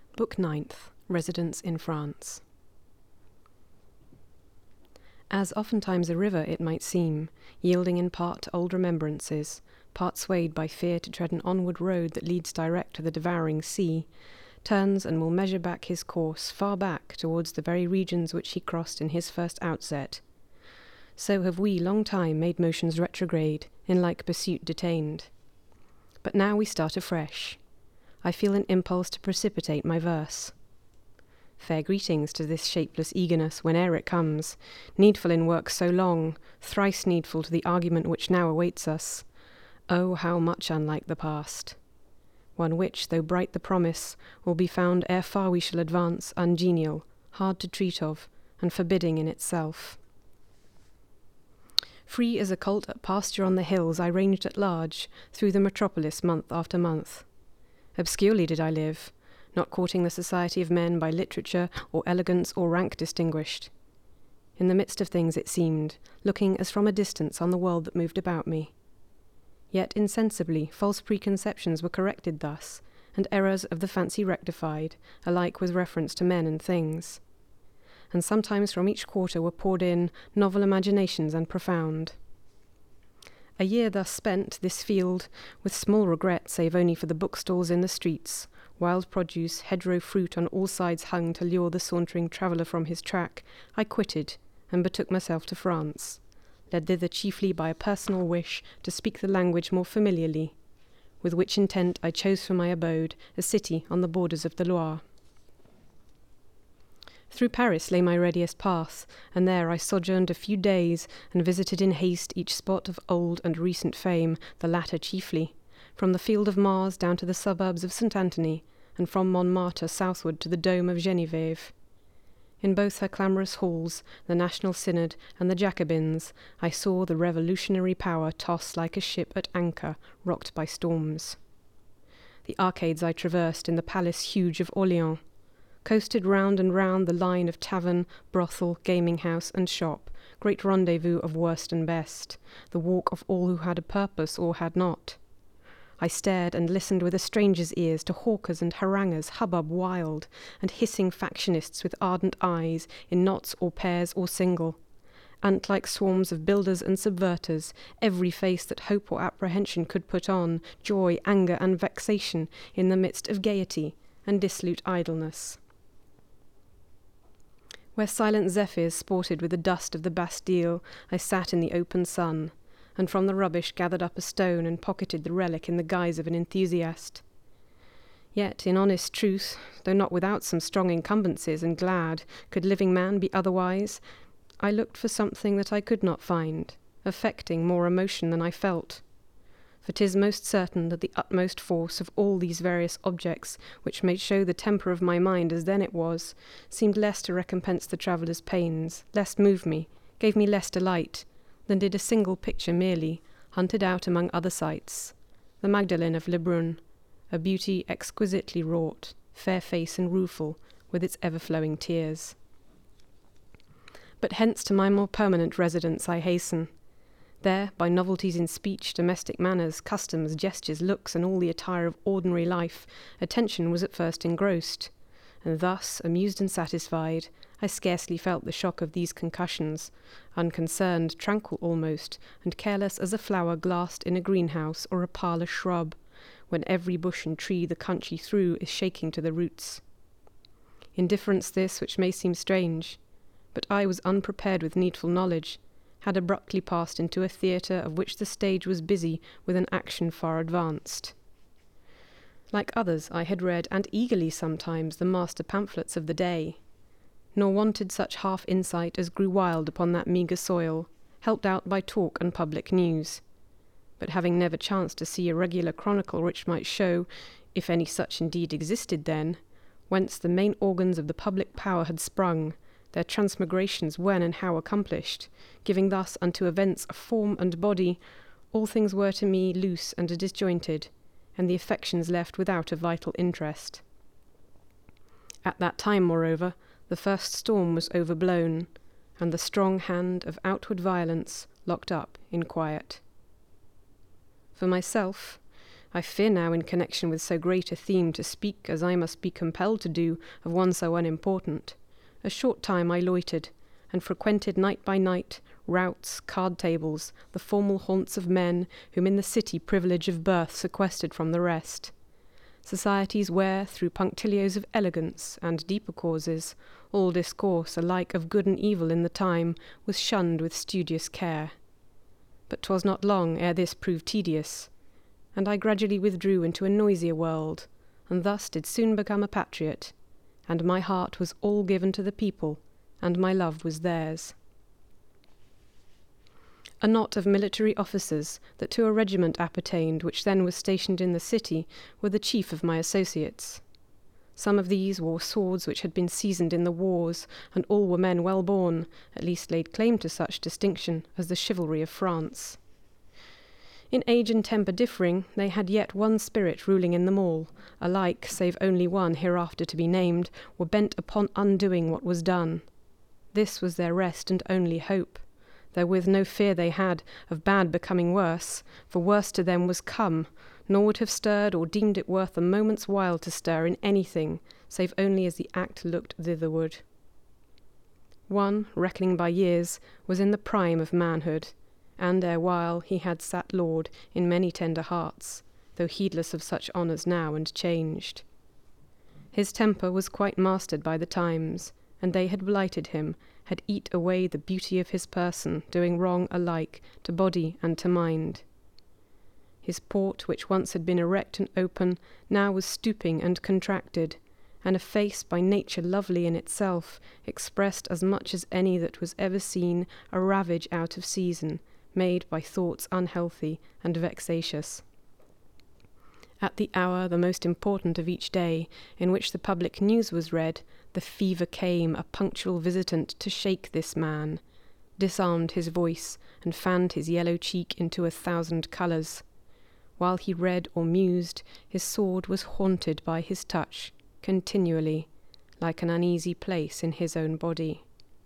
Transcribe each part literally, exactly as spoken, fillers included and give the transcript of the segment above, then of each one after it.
Book ninth, Residence in France. As oftentimes a river it might seem, yielding in part to old remembrances, part swayed by fear to tread an onward road that leads direct to the devouring sea, turns and will measure back his course far back towards the very regions which he crossed in his first outset. So have we long time made motions retrograde, in like pursuit detained. But now we start afresh. I feel an impulse to precipitate my verse. Fair greetings to this shapeless eagerness whene'er it comes, needful in work so long, thrice needful to the argument which now awaits us. Oh, how much unlike the past! One which, though bright the promise, will be found ere far we shall advance ungenial, hard to treat of, and forbidding in itself. Free as a colt at pasture on the hills, I ranged at large, through the metropolis month after month. Obscurely did I live, not courting the society of men by literature or elegance or rank distinguished. In the midst of things it seemed, looking as from a distance on the world that moved about me. Yet insensibly false preconceptions were corrected thus, and errors of the fancy rectified, alike with reference to men and things. And sometimes from each quarter were poured in novel imaginations and profound. A year thus spent, this field, with small regret save only for the bookstalls in the streets, wild produce, hedgerow fruit on all sides hung to lure the sauntering traveller from his track, I quitted, and betook myself to France, led thither chiefly by a personal wish to speak the language more familiarly, with which intent I chose for my abode a city on the borders of the Loire. Through Paris lay my readiest path, and there I sojourned a few days, and visited in haste each spot of old and recent fame, the latter chiefly, from the Field of Mars down to the suburbs of Saint Anthony, and from Montmartre southward to the dome of Geneviève. In both her clamorous halls, the National Synod and the Jacobins, I saw the revolutionary power toss like a ship at anchor, rocked by storms. The arcades I traversed in the palace huge of Orléans, coasted round and round the line of tavern, brothel, gaming-house, and shop, great rendezvous of worst and best, the walk of all who had a purpose or had not. I stared and listened with a stranger's ears to hawkers and haranguers, hubbub wild, and hissing factionists with ardent eyes, in knots or pairs or single. Ant-like swarms of builders and subverters, every face that hope or apprehension could put on, joy, anger, and vexation, in the midst of gaiety and dissolute idleness. Where silent zephyrs sported with the dust of the Bastille, I sat in the open sun, and from the rubbish gathered up a stone and pocketed the relic in the guise of an enthusiast. Yet, in honest truth, though not without some strong incumbencies, and glad, could living man be otherwise, I looked for something that I could not find, affecting more emotion than I felt. For 'tis most certain that the utmost force of all these various objects, which may show the temper of my mind as then it was, seemed less to recompense the traveller's pains, less move me, gave me less delight, than did a single picture merely, hunted out among other sights, the Magdalene of Lebrun, a beauty exquisitely wrought, fair face and rueful, with its ever-flowing tears. But hence to my more permanent residence I hasten. There, by novelties in speech, domestic manners, customs, gestures, looks, and all the attire of ordinary life, attention was at first engrossed, and thus, amused and satisfied, I scarcely felt the shock of these concussions, unconcerned, tranquil almost, and careless as a flower glassed in a greenhouse or a parlour shrub, when every bush and tree the country through is shaking to the roots. Indifference this, which may seem strange, but I was unprepared with needful knowledge, had abruptly passed into a theatre of which the stage was busy with an action far advanced. Like others, I had read, and eagerly sometimes, the master pamphlets of the day, nor wanted such half insight as grew wild upon that meagre soil, helped out by talk and public news. But having never chanced to see a regular chronicle which might show, if any such indeed existed then, whence the main organs of the public power had sprung, their transmigrations when and how accomplished, giving thus unto events a form and body, all things were to me loose and disjointed, and the affections left without a vital interest. At that time, moreover, the first storm was overblown, and the strong hand of outward violence locked up in quiet. For myself, I fear now, in connection with so great a theme, to speak, as I must be compelled to do, of one so unimportant. A short time I loitered, and frequented night by night routs, card tables, the formal haunts of men whom in the city privilege of birth sequestered from the rest. Societies where, through punctilios of elegance and deeper causes, all discourse alike of good and evil in the time was shunned with studious care. But 'twas not long ere this proved tedious, and I gradually withdrew into a noisier world, and thus did soon become a patriot, and my heart was all given to the people, and my love was theirs. A knot of military officers that to a regiment appertained, which then was stationed in the city, were the chief of my associates. Some of these wore swords which had been seasoned in the wars, and all were men well born, at least laid claim to such distinction as the chivalry of France. In age and temper differing, they had yet one spirit ruling in them all, alike, save only one hereafter to be named, were bent upon undoing what was done. This was their rest and only hope. Therewith no fear they had of bad becoming worse, for worse to them was come, nor would have stirred or deemed it worth a moment's while to stir in anything, save only as the act looked thitherward. One, reckoning by years, was in the prime of manhood, and erewhile he had sat lord in many tender hearts, though heedless of such honours now and changed. His temper was quite mastered by the times, and they had blighted him, had eat away the beauty of his person, doing wrong alike to body and to mind. His port, which once had been erect and open, now was stooping and contracted, and a face by nature lovely in itself, expressed as much as any that was ever seen a ravage out of season, made by thoughts unhealthy and vexatious. At the hour the most important of each day, in which the public news was read, the fever came, a punctual visitant, to shake this man, disarmed his voice, and fanned his yellow cheek into a thousand colours. While he read or mused, his sword was haunted by his touch, continually, like an uneasy place in his own body.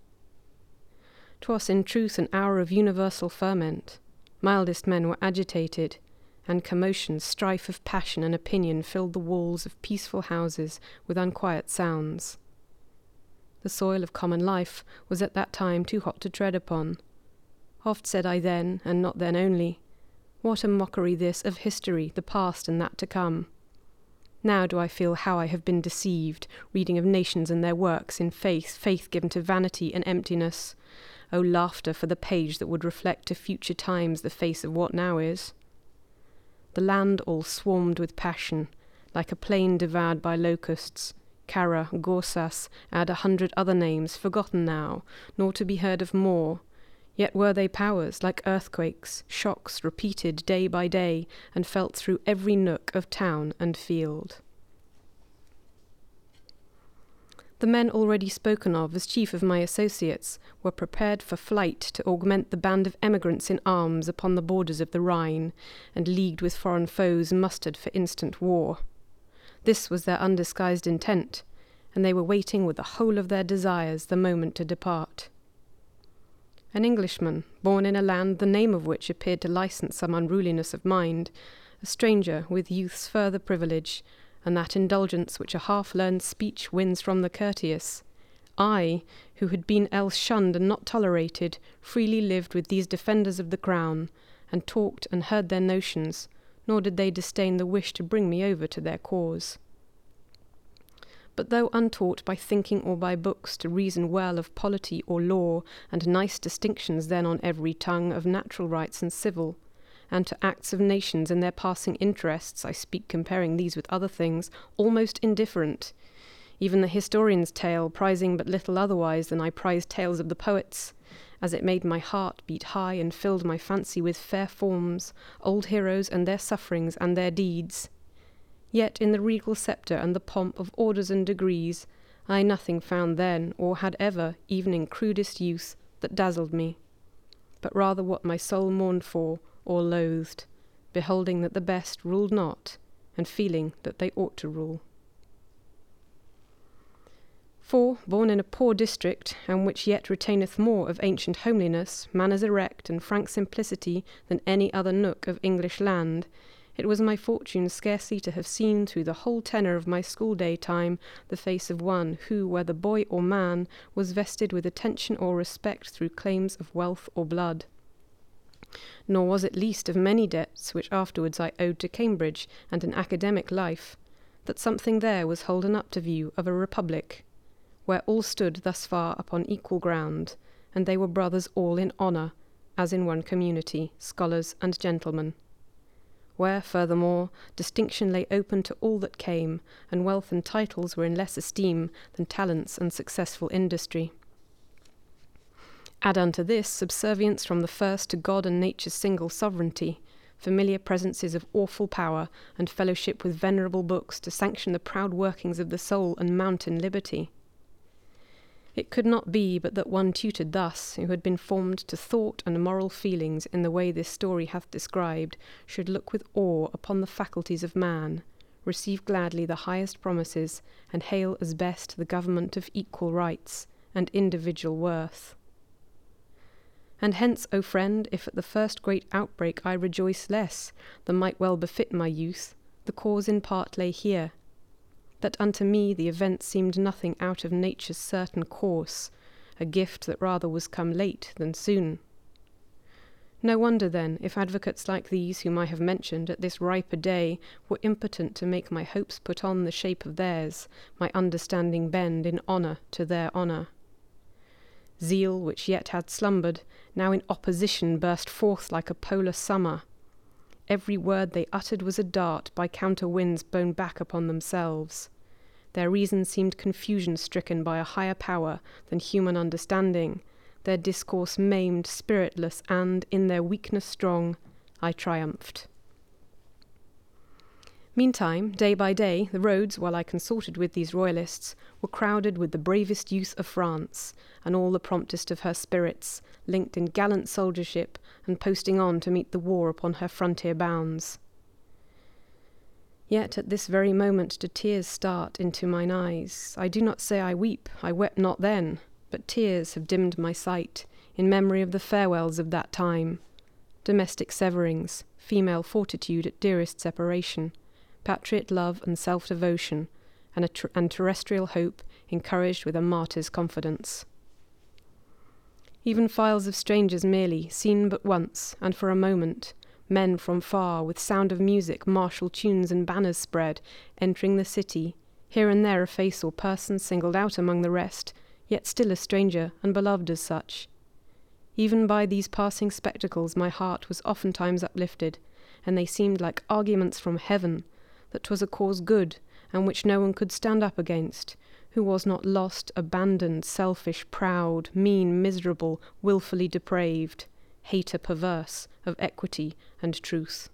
'Twas in truth an hour of universal ferment. Mildest men were agitated, and commotion, strife of passion and opinion filled the walls of peaceful houses with unquiet sounds. The soil of common life was at that time too hot to tread upon. Oft said I then, and not then only, what a mockery this of history, the past and that to come. Now do I feel how I have been deceived, reading of nations and their works in faith, faith given to vanity and emptiness. O laughter for the page that would reflect to future times the face of what now is. The land all swarmed with passion, like a plain devoured by locusts. Cara, Gorsas, add a hundred other names, forgotten now, nor to be heard of more. Yet were they powers, like earthquakes, shocks repeated day by day, and felt through every nook of town and field. The men already spoken of as chief of my associates were prepared for flight to augment the band of emigrants in arms upon the borders of the Rhine, and leagued with foreign foes mustered for instant war. This was their undisguised intent, and they were waiting with the whole of their desires the moment to depart. An Englishman, born in a land the name of which appeared to license some unruliness of mind, a stranger with youth's further privilege, and that indulgence which a half-learned speech wins from the courteous, I, who had been else shunned and not tolerated, freely lived with these defenders of the crown, and talked and heard their notions, nor did they disdain the wish to bring me over to their cause. But though untaught by thinking or by books to reason well of polity or law, and nice distinctions then on every tongue of natural rights and civil, and to acts of nations and their passing interests, I speak comparing these with other things, almost indifferent, even the historian's tale prizing but little otherwise than I prize tales of the poets, as it made my heart beat high and filled my fancy with fair forms, old heroes and their sufferings and their deeds. Yet in the regal sceptre and the pomp of orders and degrees, I nothing found then, or had ever, even in crudest youth, that dazzled me, but rather what my soul mourned for, or loathed, beholding that the best ruled not, and feeling that they ought to rule. For, born in a poor district, and which yet retaineth more of ancient homeliness, manners erect, and frank simplicity than any other nook of English land, It was my fortune scarcely to have seen through the whole tenor of my school-day time the face of one who, whether boy or man, was vested with attention or respect through claims of wealth or blood. Nor was it least of many debts which afterwards I owed to Cambridge and an academic life, that something there was holden up to view of a republic, where all stood thus far upon equal ground, and they were brothers all in honour, as in one community, scholars and gentlemen. Where, furthermore, distinction lay open to all that came, and wealth and titles were in less esteem than talents and successful industry. Add unto this subservience from the first to God and nature's single sovereignty, familiar presences of awful power, and fellowship with venerable books to sanction the proud workings of the soul and mountain liberty. It could not be but that one tutored thus, who had been formed to thought and moral feelings in the way this story hath described, should look with awe upon the faculties of man, receive gladly the highest promises, and hail as best the government of equal rights and individual worth. And hence, O friend, if at the first great outbreak I rejoice less than might well befit my youth, the cause in part lay here, that unto me the event seemed nothing out of nature's certain course, a gift that rather was come late than soon. No wonder, then, if advocates like these whom I have mentioned at this riper day were impotent to make my hopes put on the shape of theirs, my understanding bend in honour to their honour. Zeal, which yet had slumbered, now in opposition burst forth like a polar summer. Every word they uttered was a dart by counter winds blown back upon themselves. Their reason seemed confusion-stricken by a higher power than human understanding, their discourse maimed, spiritless, and, in their weakness strong, I triumphed. Meantime, day by day, the roads, while I consorted with these royalists, were crowded with the bravest youth of France, and all the promptest of her spirits, linked in gallant soldiership, and posting on to meet the war upon her frontier bounds. Yet at this very moment do tears start into mine eyes. I do not say I weep, I wept not then, but tears have dimmed my sight, in memory of the farewells of that time, domestic severings, female fortitude at dearest separation, patriot love and self-devotion, and, a tr- and terrestrial hope encouraged with a martyr's confidence. Even files of strangers merely, seen but once, and for a moment, men from far, with sound of music, martial tunes and banners spread, entering the city, here and there a face or person singled out among the rest, yet still a stranger, and beloved as such. Even by these passing spectacles my heart was oftentimes uplifted, and they seemed like arguments from heaven, that 'twas a cause good, and which no one could stand up against, who was not lost, abandoned, selfish, proud, mean, miserable, wilfully depraved, hater perverse of equity and truth.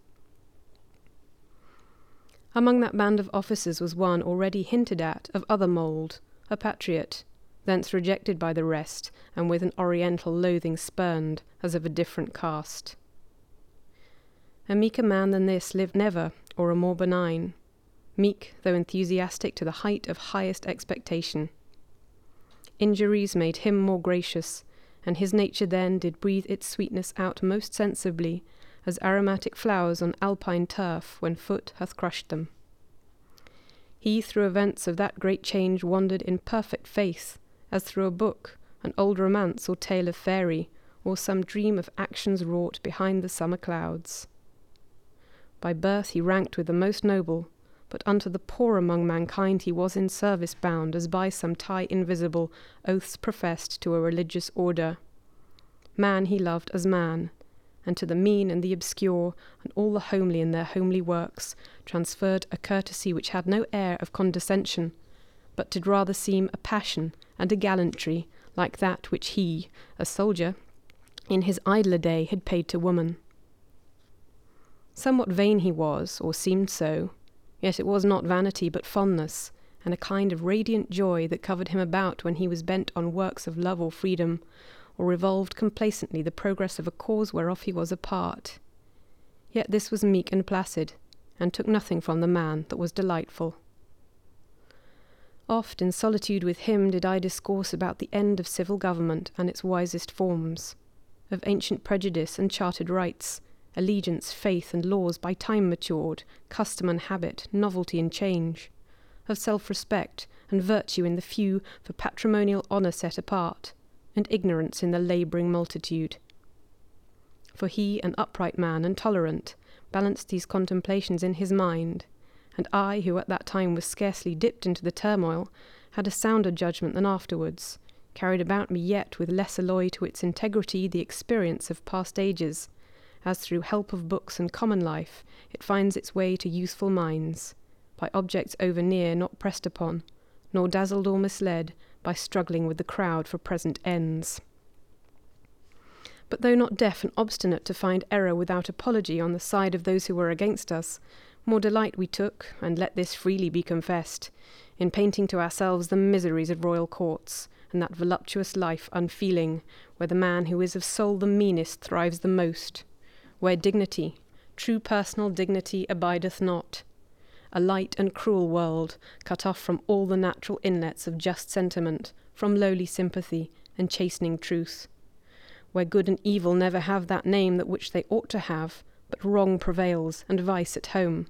Among that band of officers was one already hinted at, of other mould, a patriot, thence rejected by the rest, and with an oriental loathing spurned, as of a different caste. A meeker man than this lived never, or a more benign, meek though enthusiastic to the height of highest expectation. Injuries made him more gracious, and his nature then did breathe its sweetness out most sensibly, as aromatic flowers on alpine turf when foot hath crushed them. He through events of that great change wandered in perfect faith, as through a book, an old romance or tale of fairy, or some dream of actions wrought behind the summer clouds. By birth he ranked with the most noble, but unto the poor among mankind he was in service bound, as by some tie invisible, oaths professed to a religious order. Man he loved as man, and to the mean and the obscure, and all the homely in their homely works, transferred a courtesy which had no air of condescension, but did rather seem a passion and a gallantry, like that which he, a soldier, in his idler day had paid to woman. Somewhat vain he was, or seemed so, yet it was not vanity but fondness, and a kind of radiant joy that covered him about when he was bent on works of love or freedom, or revolved complacently the progress of a cause whereof he was a part. Yet this was meek and placid, and took nothing from the man that was delightful. Oft in solitude with him did I discourse about the end of civil government and its wisest forms, of ancient prejudice and chartered rights, allegiance, faith, and laws by time matured, custom and habit, novelty and change, of self-respect and virtue in the few for patrimonial honour set apart, and ignorance in the labouring multitude. For he, an upright man and tolerant, balanced these contemplations in his mind, and I, who at that time was scarcely dipped into the turmoil, had a sounder judgment than afterwards, carried about me yet with less alloy to its integrity the experience of past ages, as through help of books and common life it finds its way to youthful minds, by objects over near not pressed upon, nor dazzled or misled by struggling with the crowd for present ends. But though not deaf and obstinate to find error without apology on the side of those who were against us, more delight we took, and let this freely be confessed, in painting to ourselves the miseries of royal courts, and that voluptuous life unfeeling, where the man who is of soul the meanest thrives the most, where dignity, true personal dignity, abideth not, a light and cruel world, cut off from all the natural inlets of just sentiment, from lowly sympathy and chastening truth, where good and evil never have that name that which they ought to have, but wrong prevails and vice at home.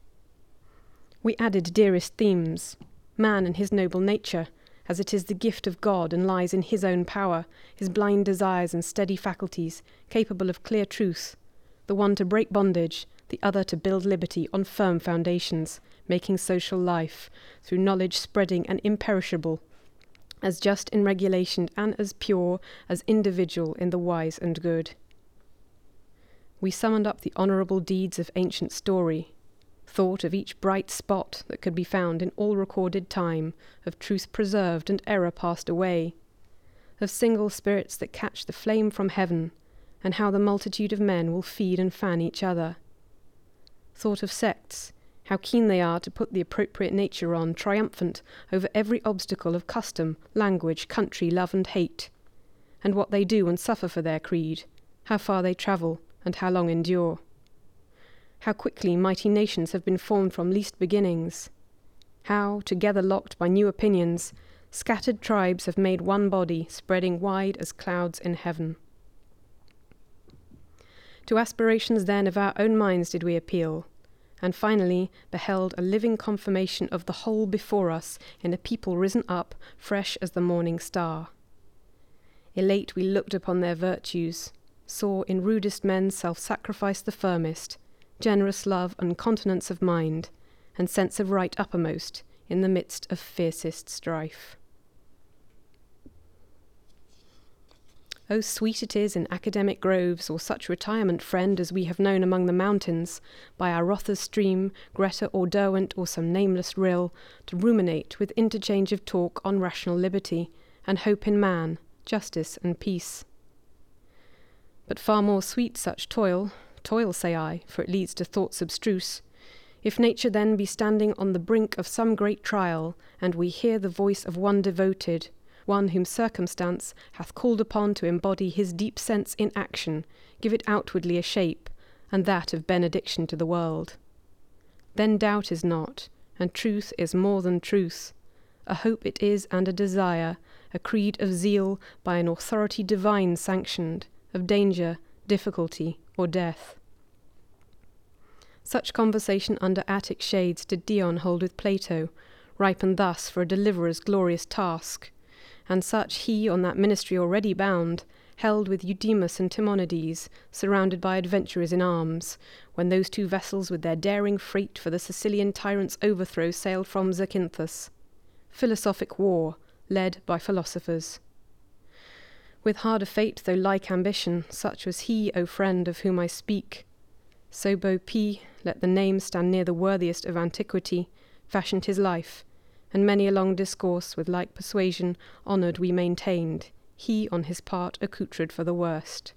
We added dearest themes, man and his noble nature, as it is the gift of God and lies in his own power, his blind desires and steady faculties, capable of clear truth, the one to break bondage, the other to build liberty on firm foundations, making social life, through knowledge spreading and imperishable, as just in regulation and as pure as individual in the wise and good. We summoned up the honourable deeds of ancient story, thought of each bright spot that could be found in all recorded time, of truth preserved and error passed away, of single spirits that catch the flame from heaven, and how the multitude of men will feed and fan each other. Thought of sects, how keen they are to put the appropriate nature on, triumphant over every obstacle of custom, language, country, love and hate, and what they do and suffer for their creed, how far they travel, and how long endure. How quickly mighty nations have been formed from least beginnings. How, together locked by new opinions, scattered tribes have made one body, spreading wide as clouds in heaven. To aspirations then of our own minds did we appeal, and finally beheld a living confirmation of the whole before us in a people risen up, fresh as the morning star. Elate we looked upon their virtues, saw in rudest men self-sacrifice the firmest, generous love and continence of mind, and sense of right uppermost in the midst of fiercest strife. Oh, sweet it is in academic groves, or such retirement friend as we have known among the mountains, by our Rotha's stream, Greta or Derwent or some nameless rill, to ruminate with interchange of talk on rational liberty, and hope in man, justice and peace. But far more sweet such toil, toil say I, for it leads to thoughts abstruse, if nature then be standing on the brink of some great trial, and we hear the voice of one devoted, one whom circumstance hath called upon to embody his deep sense in action, give it outwardly a shape, and that of benediction to the world. Then doubt is not, and truth is more than truth. A hope it is and a desire, a creed of zeal by an authority divine sanctioned, of danger, difficulty, or death. Such conversation under Attic shades did Dion hold with Plato, ripened thus for a deliverer's glorious task, and such he on that ministry already bound, held with Eudemus and Timonides, surrounded by adventurers in arms, when those two vessels with their daring freight for the Sicilian tyrant's overthrow sailed from Zacynthus. Philosophic war, led by philosophers. With harder fate, though like ambition, such was he, O friend, of whom I speak. So Bo P, let the name stand near the worthiest of antiquity, fashioned his life, and many a long discourse with like persuasion honoured we maintained, he on his part accoutred for the worst.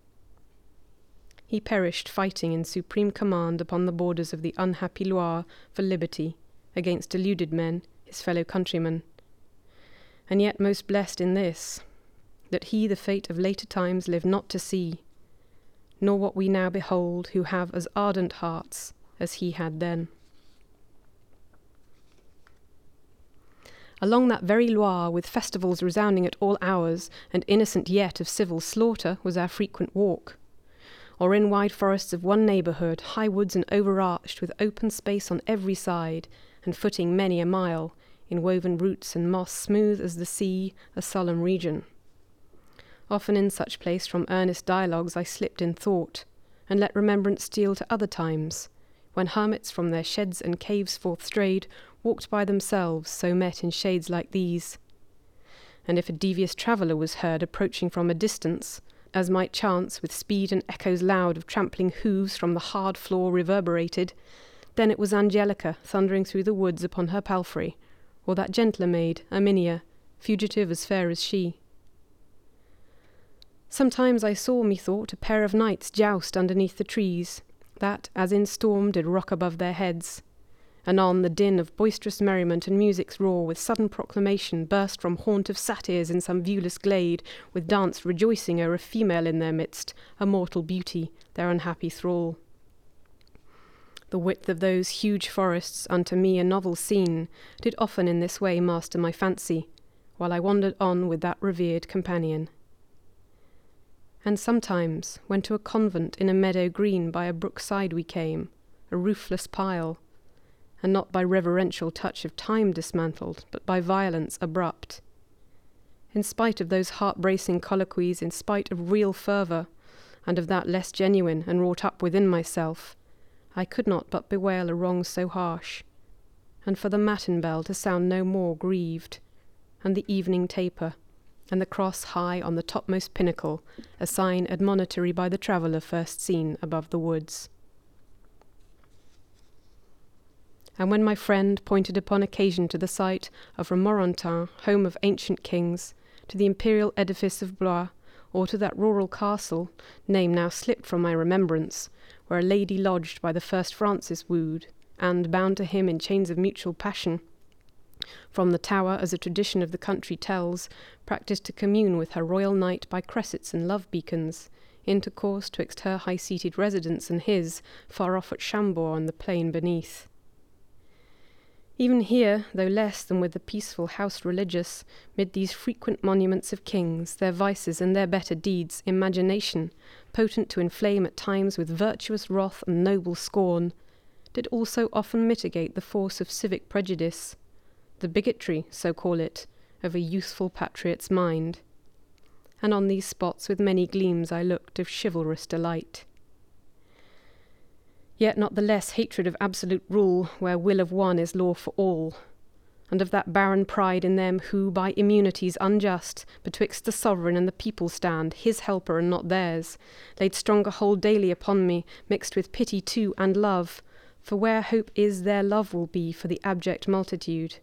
He perished fighting in supreme command upon the borders of the unhappy Loire for liberty, against deluded men, his fellow countrymen. And yet most blessed in this, that he the fate of later times lived not to see, nor what we now behold, who have as ardent hearts as he had then. Along that very Loire, with festivals resounding at all hours, and innocent yet of civil slaughter, was our frequent walk. or in wide forests of one neighbourhood, high woods and overarched, with open space on every side, and footing many a mile, in woven roots and moss smooth as the sea, a solemn region. Often in such place from earnest dialogues I slipped in thought, and let remembrance steal to other times, when hermits from their sheds and caves forth strayed, walked by themselves, so met in shades like these. And if a devious traveller was heard approaching from a distance, as might chance, with speed and echoes loud of trampling hooves from the hard floor reverberated, then it was Angelica thundering through the woods upon her palfrey, or that gentler maid, Erminia, fugitive as fair as she. Sometimes I saw, methought, a pair of knights joust underneath the trees, that, as in storm, did rock above their heads. Anon the din of boisterous merriment and music's roar with sudden proclamation burst from haunt of satyrs in some viewless glade, with dance rejoicing o'er a female in their midst, a mortal beauty, their unhappy thrall. The width of those huge forests, unto me a novel scene, did often in this way master my fancy, while I wandered on with that revered companion. And sometimes, when to a convent in a meadow green by a brook side we came, a roofless pile, and not by reverential touch of time dismantled, but by violence abrupt. In spite of those heart-bracing colloquies, in spite of real fervour, and of that less genuine and wrought up within myself, I could not but bewail a wrong so harsh, and for the matin bell to sound no more grieved, and the evening taper, and the cross high on the topmost pinnacle, a sign admonitory by the traveller first seen above the woods. And when my friend pointed upon occasion to the site of Romorantin, home of ancient kings, to the imperial edifice of Blois, or to that rural castle, name now slipped from my remembrance, where a lady lodged by the first Francis wooed, and, bound to him in chains of mutual passion, from the tower, as a tradition of the country tells, practised to commune with her royal knight by cressets and love beacons, intercourse twixt her high-seated residence and his, far off at Chambord on the plain beneath. Even here, though less than with the peaceful house religious, mid these frequent monuments of kings, their vices and their better deeds, imagination, potent to inflame at times with virtuous wrath and noble scorn, did also often mitigate the force of civic prejudice, the bigotry, so call it, of a youthful patriot's mind. And on these spots with many gleams I looked of chivalrous delight. Yet not the less hatred of absolute rule, where will of one is law for all, and of that barren pride in them who, by immunities unjust, betwixt the sovereign and the people stand, his helper and not theirs, laid stronger hold daily upon me, mixed with pity too and love, for where hope is there love will be for the abject multitude.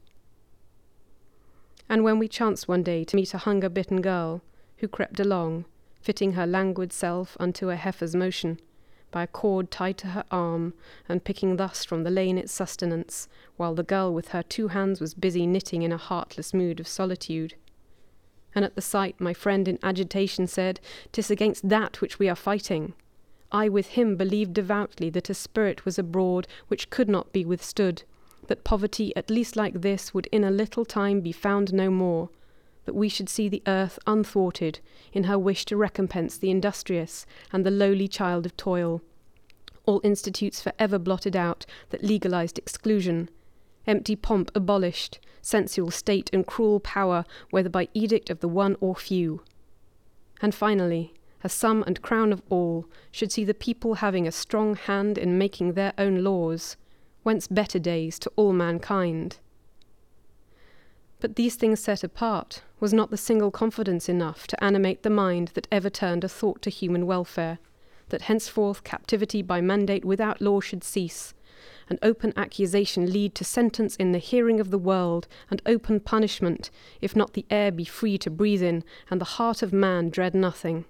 And when we chanced one day to meet a hunger-bitten girl, who crept along, fitting her languid self unto a heifer's motion, by a cord tied to her arm, and picking thus from the lane its sustenance, while the girl with her two hands was busy knitting in a heartless mood of solitude. And at the sight my friend in agitation said, "'Tis against that which we are fighting." I with him believed devoutly that a spirit was abroad which could not be withstood, that poverty at least like this would in a little time be found no more, that we should see the earth unthwarted in her wish to recompense the industrious and the lowly child of toil, all institutes for ever blotted out that legalized exclusion, empty pomp abolished, sensual state and cruel power, whether by edict of the one or few. And finally, as sum and crown of all, should see the people having a strong hand in making their own laws, whence better days to all mankind. But these things set apart, was not the single confidence enough to animate the mind that ever turned a thought to human welfare, that henceforth captivity by mandate without law should cease, and open accusation lead to sentence in the hearing of the world, and open punishment, if not the air be free to breathe in, and the heart of man dread nothing.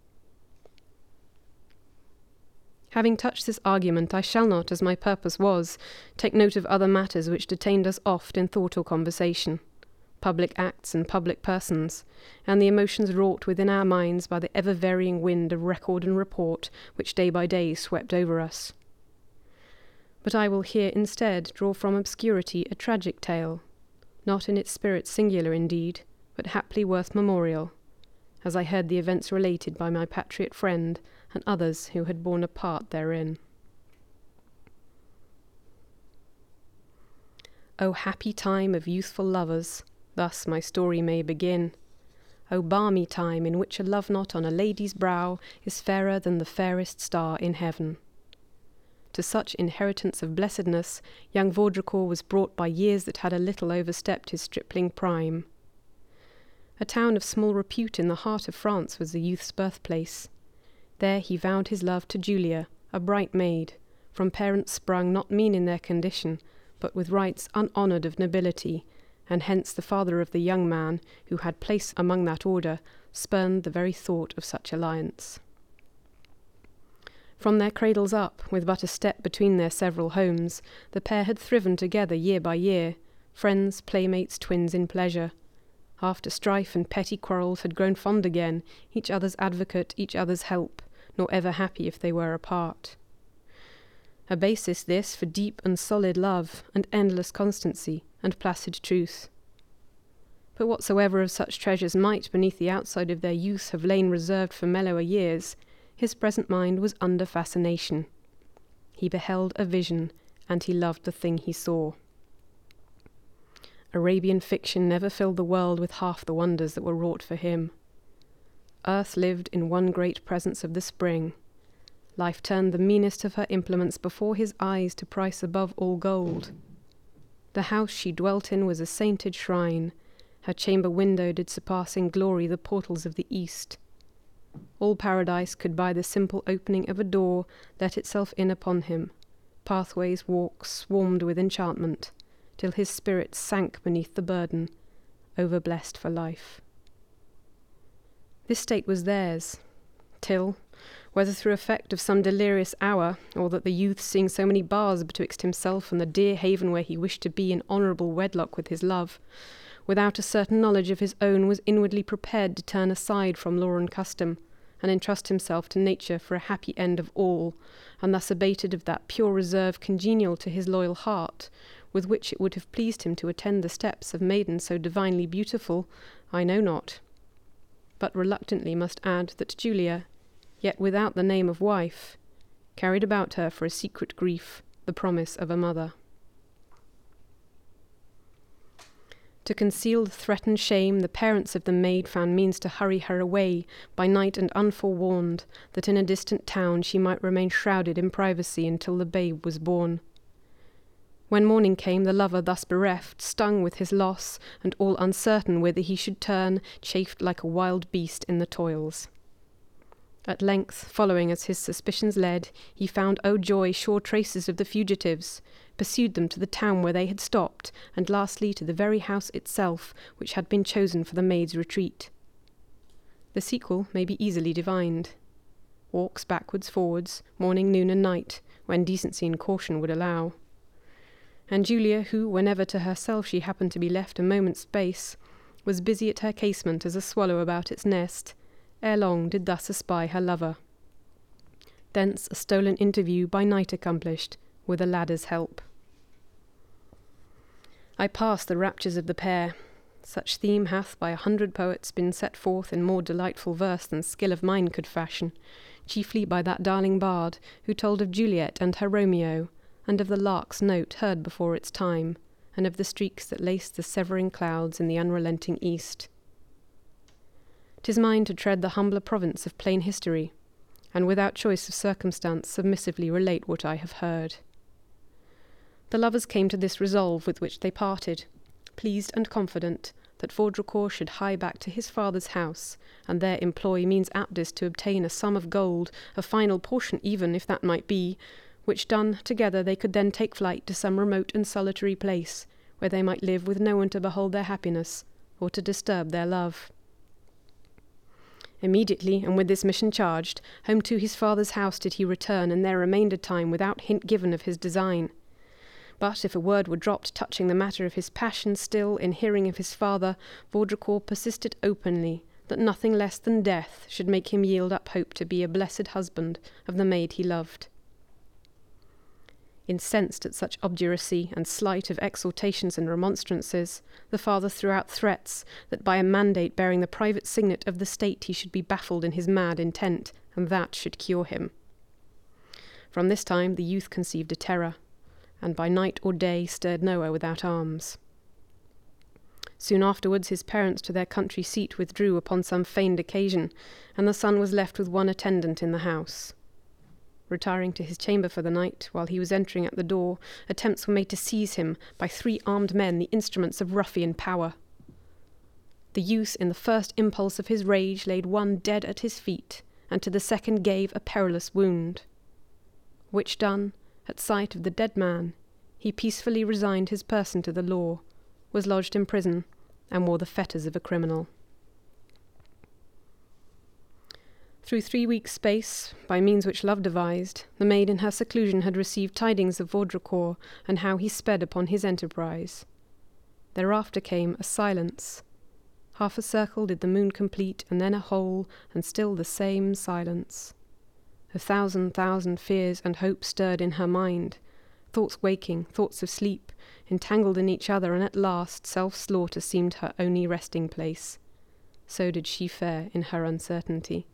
Having touched this argument, I shall not, as my purpose was, take note of other matters which detained us oft in thought or conversation, public acts and public persons, and the emotions wrought within our minds by the ever-varying wind of record and report which day by day swept over us. But I will here instead draw from obscurity a tragic tale, not in its spirit singular indeed, but haply worth memorial, as I heard the events related by my patriot friend and others who had borne a part therein. O happy time of youthful lovers, thus my story may begin. O balmy time in which a love knot on a lady's brow is fairer than the fairest star in heaven. To such inheritance of blessedness young Vaudricourt was brought by years that had a little overstepped his stripling prime. A town of small repute in the heart of France was the youth's birthplace. There he vowed his love to Julia, a bright maid, from parents sprung not mean in their condition, but with rights unhonoured of nobility, and hence the father of the young man, who had place among that order, spurned the very thought of such alliance. From their cradles up, with but a step between their several homes, the pair had thriven together year by year, friends, playmates, twins in pleasure. After strife and petty quarrels had grown fond again, each other's advocate, each other's help, nor ever happy if they were apart. A basis this for deep and solid love, and endless constancy, and placid truth. But whatsoever of such treasures might beneath the outside of their youth have lain reserved for mellower years, his present mind was under fascination. He beheld a vision, and he loved the thing he saw. Arabian fiction never filled the world with half the wonders that were wrought for him. Earth lived in one great presence of the spring. Life turned the meanest of her implements before his eyes to price above all gold. The house she dwelt in was a sainted shrine. Her chamber window did surpass in glory the portals of the east. All paradise could by the simple opening of a door let itself in upon him. Pathways, walks swarmed with enchantment, till his spirit sank beneath the burden, overblessed for life. This state was theirs, till, whether through effect of some delirious hour, or that the youth, seeing so many bars betwixt himself and the dear haven where he wished to be in honourable wedlock with his love, without a certain knowledge of his own, was inwardly prepared to turn aside from law and custom, and entrust himself to nature for a happy end of all, and thus abated of that pure reserve congenial to his loyal heart, with which it would have pleased him to attend the steps of maiden so divinely beautiful, I know not. But reluctantly must add that Julia, yet without the name of wife, carried about her for a secret grief the promise of a mother. To conceal the threatened shame, the parents of the maid found means to hurry her away by night and unforewarned, that in a distant town she might remain shrouded in privacy until the babe was born. When morning came, the lover, thus bereft, stung with his loss, and all uncertain whither he should turn, chafed like a wild beast in the toils. At length, following as his suspicions led, he found, O joy, sure traces of the fugitives, pursued them to the town where they had stopped, and lastly to the very house itself, which had been chosen for the maid's retreat. The sequel may be easily divined. Walks backwards, forwards, morning, noon, and night, when decency and caution would allow. And Julia, who, whenever to herself she happened to be left a moment's space, was busy at her casement as a swallow about its nest, ere long did thus espy her lover. Thence a stolen interview by night accomplished, with a ladder's help. I pass the raptures of the pair. Such theme hath by a hundred poets been set forth in more delightful verse than skill of mine could fashion, chiefly by that darling bard, who told of Juliet and her Romeo, and of the lark's note heard before its time, and of the streaks that laced the severing clouds in the unrelenting east. 'Tis mine to tread the humbler province of plain history, and without choice of circumstance submissively relate what I have heard. The lovers came to this resolve with which they parted, pleased and confident that Vaudricourt should hie back to his father's house, and there employ means aptest to obtain a sum of gold, a final portion even, if that might be, which done together they could then take flight to some remote and solitary place, where they might live with no one to behold their happiness, or to disturb their love. Immediately, and with this mission charged, home to his father's house did he return, and there remained a time without hint given of his design. But if a word were dropped touching the matter of his passion, still, in hearing of his father, Vaudricourt persisted openly that nothing less than death should make him yield up hope to be a blessed husband of the maid he loved. Incensed at such obduracy and slight of exhortations and remonstrances, the father threw out threats that by a mandate bearing the private signet of the state he should be baffled in his mad intent, and that should cure him. From this time the youth conceived a terror, and by night or day stirred nowhere without arms. Soon afterwards his parents to their country seat withdrew upon some feigned occasion, and the son was left with one attendant in the house. Retiring to his chamber for the night, while he was entering at the door, attempts were made to seize him by three armed men, the instruments of ruffian power. The youth, in the first impulse of his rage, laid one dead at his feet, and to the second gave a perilous wound. Which done, at sight of the dead man, he peacefully resigned his person to the law, was lodged in prison, and wore the fetters of a criminal. Through three weeks' space, by means which love devised, the maid in her seclusion had received tidings of Vaudricourt, and how he sped upon his enterprise. Thereafter came a silence. Half a circle did the moon complete, and then a whole, and still the same silence. A thousand thousand fears and hopes stirred in her mind, thoughts waking, thoughts of sleep, entangled in each other, and at last self-slaughter seemed her only resting place. So did she fare in her uncertainty.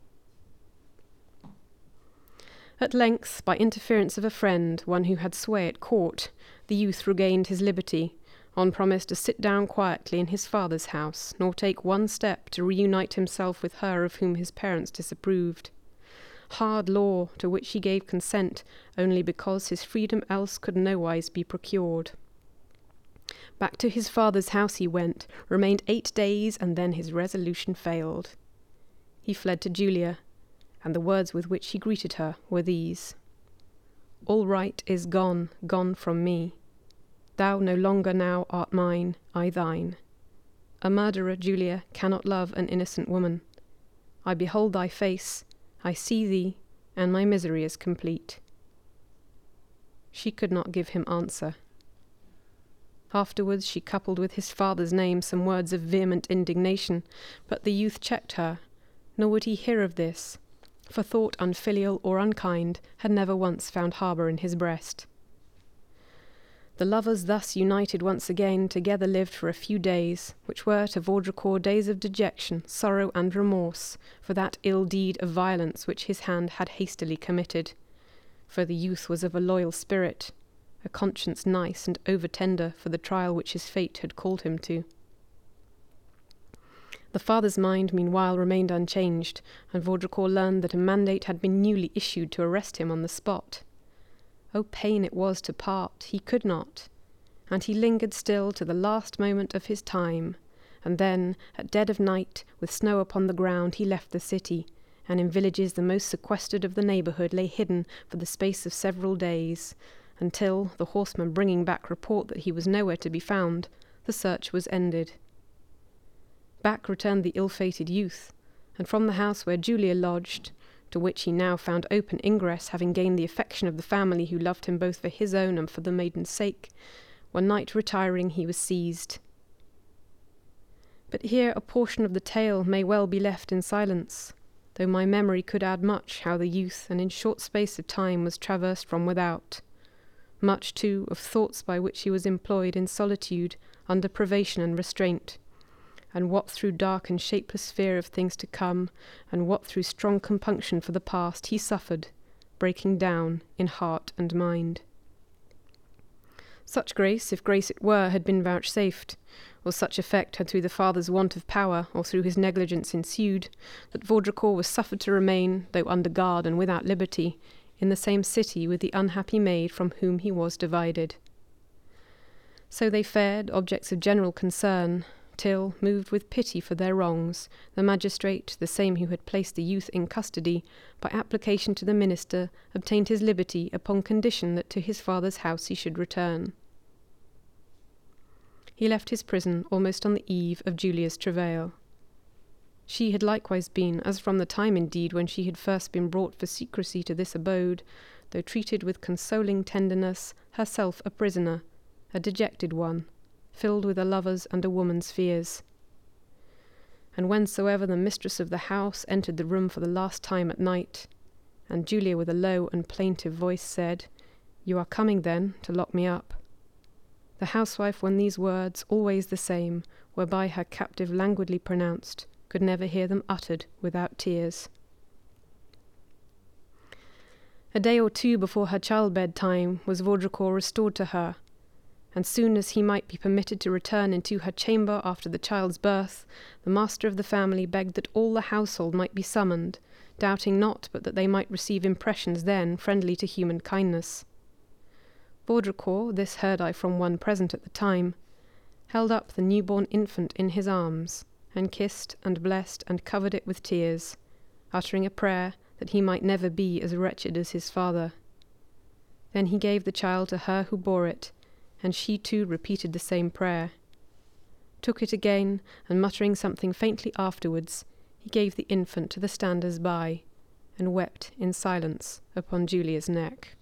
At length, by interference of a friend, one who had sway at court, the youth regained his liberty, on promise to sit down quietly in his father's house, nor take one step to reunite himself with her of whom his parents disapproved. Hard law, to which he gave consent, only because his freedom else could nowise be procured. Back to his father's house he went, remained eight days, and then his resolution failed. He fled to Julia, and the words with which he greeted her were these: "All right is gone, gone from me. Thou no longer now art mine, I thine. A murderer, Julia, cannot love an innocent woman. I behold thy face, I see thee, and my misery is complete." She could not give him answer. Afterwards she coupled with his father's name some words of vehement indignation, but the youth checked her, nor would he hear of this, for thought unfilial or unkind had never once found harbour in his breast. The lovers thus united once again together lived for a few days, which were to Vaudricourt days of dejection, sorrow, and remorse for that ill deed of violence which his hand had hastily committed. For the youth was of a loyal spirit, a conscience nice and over-tender for the trial which his fate had called him to. The father's mind meanwhile remained unchanged, and Vaudricourt learned that a mandate had been newly issued to arrest him on the spot. Oh, pain it was to part, he could not, and he lingered still to the last moment of his time, and then, at dead of night, with snow upon the ground, he left the city, and in villages the most sequestered of the neighbourhood lay hidden for the space of several days, until, the horseman bringing back report that he was nowhere to be found, the search was ended. Back returned the ill-fated youth, and from the house where Julia lodged, to which he now found open ingress, having gained the affection of the family who loved him both for his own and for the maiden's sake, one night retiring he was seized. But here a portion of the tale may well be left in silence, though my memory could add much how the youth, and in short space of time, was traversed from without. Much, too, of thoughts by which he was employed in solitude, under privation and restraint, and what through dark and shapeless fear of things to come, and what through strong compunction for the past, he suffered, breaking down in heart and mind. Such grace, if grace it were, had been vouchsafed, or such effect had through the father's want of power, or through his negligence ensued, that Vaudricourt was suffered to remain, though under guard and without liberty, in the same city with the unhappy maid from whom he was divided. So they fared, objects of general concern, till, moved with pity for their wrongs, the magistrate, the same who had placed the youth in custody, by application to the minister, obtained his liberty upon condition that to his father's house he should return. He left his prison almost on the eve of Julia's travail. She had likewise been, as from the time indeed when she had first been brought for secrecy to this abode, though treated with consoling tenderness, herself a prisoner, a dejected one, filled with a lover's and a woman's fears. And whensoever the mistress of the house entered the room for the last time at night, and Julia with a low and plaintive voice said, "You are coming, then, to lock me up?" the housewife, when these words, always the same, were by her captive languidly pronounced, could never hear them uttered without tears. A day or two before her childbed time was Vaudricourt restored to her, and soon as he might be permitted to return into her chamber after the child's birth, the master of the family begged that all the household might be summoned, doubting not but that they might receive impressions then friendly to human kindness. Vaudricourt, this heard I from one present at the time, held up the newborn infant in his arms, and kissed and blessed and covered it with tears, uttering a prayer that he might never be as wretched as his father. Then he gave the child to her who bore it, and she too repeated the same prayer, took it again, and muttering something faintly afterwards, he gave the infant to the standers-by, and wept in silence upon Julia's neck.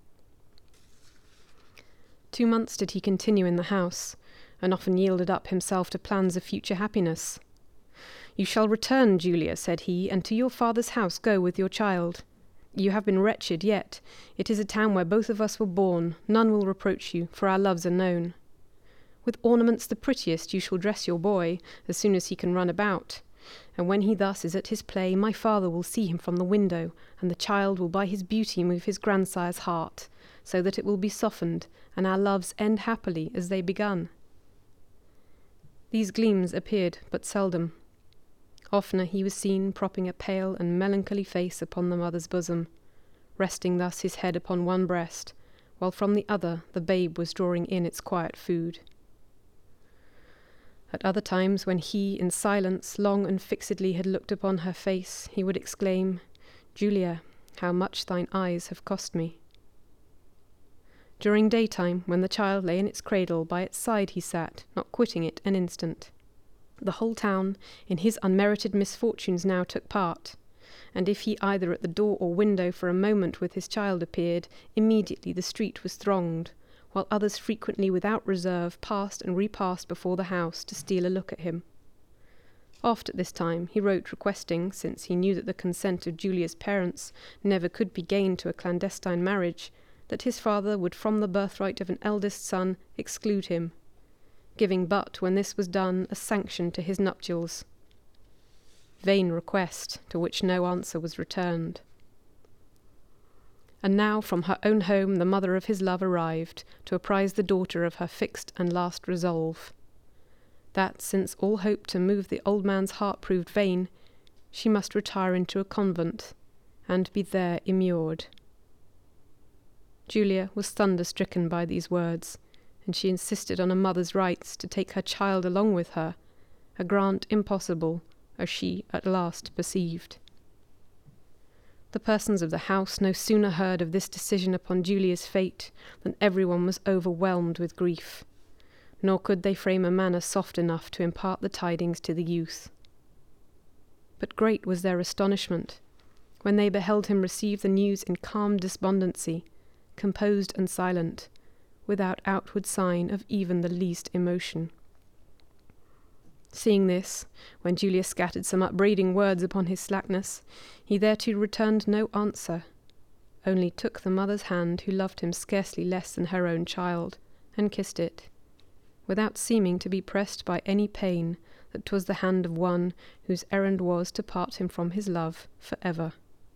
Two months did he continue in the house, and often yielded up himself to plans of future happiness. "You shall return, Julia," said he, "and to your father's house go with your child. You have been wretched, yet it is a town where both of us were born. None will reproach you, for our loves are known. With ornaments the prettiest you shall dress your boy, as soon as he can run about. And when he thus is at his play, my father will see him from the window, and the child will by his beauty move his grandsire's heart, so that it will be softened, and our loves end happily as they begun." These gleams appeared but seldom. Oftener he was seen propping a pale and melancholy face upon the mother's bosom, resting thus his head upon one breast, while from the other the babe was drawing in its quiet food. At other times, when he, in silence, long and fixedly had looked upon her face, he would exclaim, "Julia, how much thine eyes have cost me." During daytime, when the child lay in its cradle, by its side he sat, not quitting it an instant. The whole town, in his unmerited misfortunes, now took part, and if he either at the door or window for a moment with his child appeared, immediately the street was thronged, while others frequently without reserve passed and repassed before the house to steal a look at him. Oft at this time he wrote requesting, since he knew that the consent of Julia's parents never could be gained to a clandestine marriage, that his father would from the birthright of an eldest son exclude him, giving but, when this was done, a sanction to his nuptials. Vain request, to which no answer was returned. And now from her own home the mother of his love arrived, to apprise the daughter of her fixed and last resolve, that, since all hope to move the old man's heart proved vain, she must retire into a convent, and be there immured. Julia was thunder-stricken by these words, and she insisted on a mother's rights to take her child along with her, a grant impossible, as she at last perceived. The persons of the house no sooner heard of this decision upon Julia's fate than everyone was overwhelmed with grief, nor could they frame a manner soft enough to impart the tidings to the youth. But great was their astonishment when they beheld him receive the news in calm despondency, composed and silent, without outward sign of even the least emotion. Seeing this, when Julia scattered some upbraiding words upon his slackness, he thereto returned no answer, only took the mother's hand, who loved him scarcely less than her own child, and kissed it, without seeming to be pressed by any pain that 'twas the hand of one whose errand was to part him from his love for ever.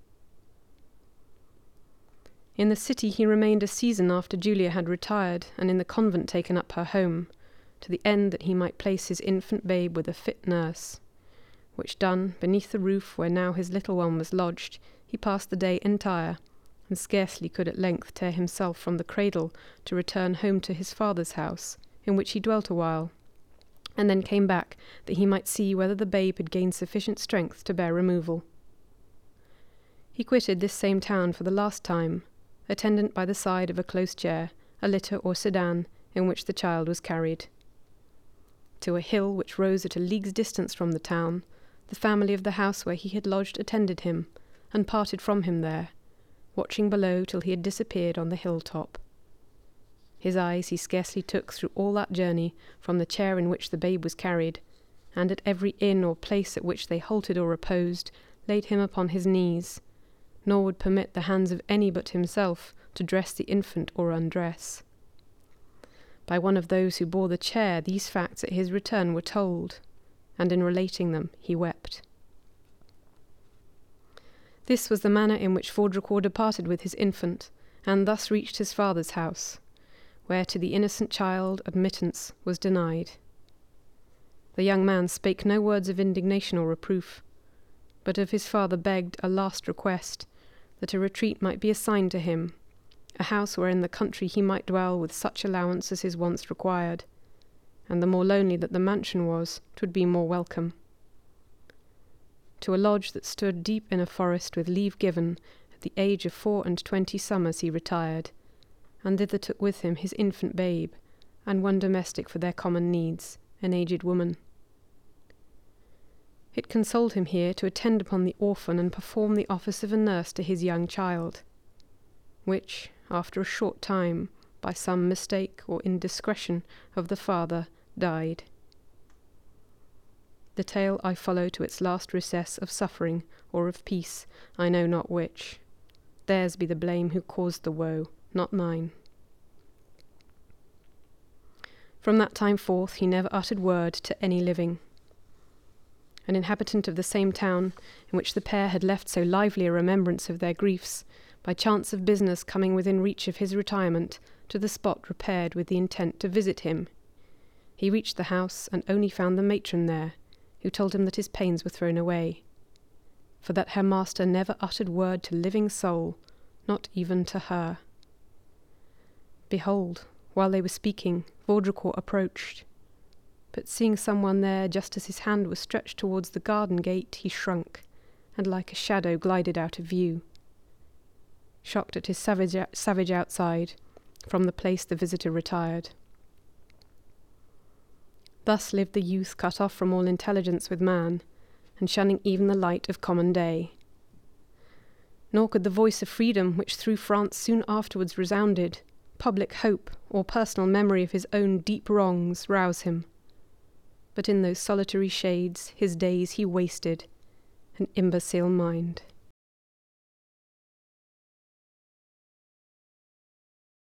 In the city he remained a season after Julia had retired, and in the convent taken up her home, to the end that he might place his infant babe with a fit nurse, which done, beneath the roof where now his little one was lodged, he passed the day entire, and scarcely could at length tear himself from the cradle to return home to his father's house, in which he dwelt a while, and then came back that he might see whether the babe had gained sufficient strength to bear removal. He quitted this same town for the last time, attendant by the side of a close chair, a litter or sedan, in which the child was carried. To a hill which rose at a league's distance from the town, the family of the house where he had lodged attended him, and parted from him there, watching below till he had disappeared on the hill-top. His eyes he scarcely took through all that journey from the chair in which the babe was carried, and at every inn or place at which they halted or reposed, laid him upon his knees, nor would permit the hands of any but himself to dress the infant or undress. By one of those who bore the chair these facts at his return were told, and in relating them he wept. This was the manner in which Vaudricourt departed with his infant, and thus reached his father's house, where to the innocent child admittance was denied. The young man spake no words of indignation or reproof, but of his father begged a last request, that a retreat might be assigned to him, a house where in the country he might dwell with such allowance as his wants required, and the more lonely that the mansion was, 'twould be more welcome. To a lodge that stood deep in a forest with leave given, at the age of four and twenty summers he retired, and thither took with him his infant babe, and one domestic for their common needs, an aged woman. It consoled him here to attend upon the orphan and perform the office of a nurse to his young child, which, after a short time, by some mistake or indiscretion of the father, died. The tale I follow to its last recess of suffering or of peace, I know not which. Theirs be the blame who caused the woe, not mine. From that time forth he never uttered word to any living. An inhabitant of the same town, in which the pair had left so lively a remembrance of their griefs, by chance of business coming within reach of his retirement, to the spot repaired with the intent to visit him. He reached the house, and only found the matron there, who told him that his pains were thrown away, for that her master never uttered word to living soul, not even to her. Behold, while they were speaking, Vaudricourt approached, but seeing someone there just as his hand was stretched towards the garden gate, he shrunk, and like a shadow glided out of view. Shocked at his savage, savage outside, from the place the visitor retired. Thus lived the youth cut off from all intelligence with man, and shunning even the light of common day. Nor could the voice of freedom, which through France soon afterwards resounded, public hope, or personal memory of his own deep wrongs, rouse him. But in those solitary shades his days he wasted, an imbecile mind.